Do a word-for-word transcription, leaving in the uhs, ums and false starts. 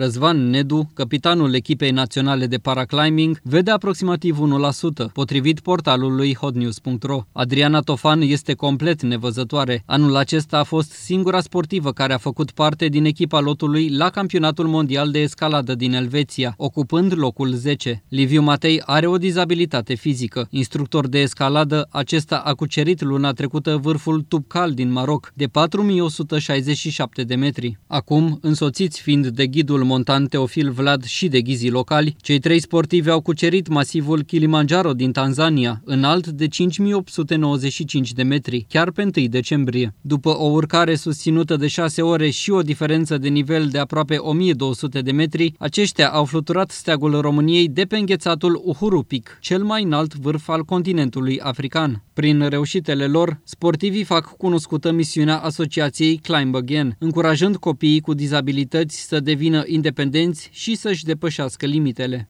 Răzvan Nedu, capitanul echipei naționale de paraclimbing, vede aproximativ unu la sută, potrivit portalului hotnews punct ro. Adriana Tofan este complet nevăzătoare. Anul acesta a fost singura sportivă care a făcut parte din echipa lotului la campionatul mondial de escaladă din Elveția, ocupând locul zece. Liviu Matei are o dizabilitate fizică. Instructor de escaladă, acesta a cucerit luna trecută vârful Tubkal din Maroc, de patru mii o sută șaizeci și șapte de metri. Acum, însoțiți fiind de ghidul montan Teofil Vlad și de ghizii locali, cei trei sportivi au cucerit masivul Kilimanjaro din Tanzania, înalt de cinci mii opt sute nouăzeci și cinci de metri, chiar pe întâi decembrie. După o urcare susținută de șase ore și o diferență de nivel de aproape o mie două sute de metri, aceștia au fluturat steagul României de pe înghețatul Uhuru Peak, cel mai înalt vârf al continentului african. Prin reușitele lor, sportivii fac cunoscută misiunea asociației Climb Again, încurajând copiii cu dizabilități să devină independenți și să-și depășească limitele.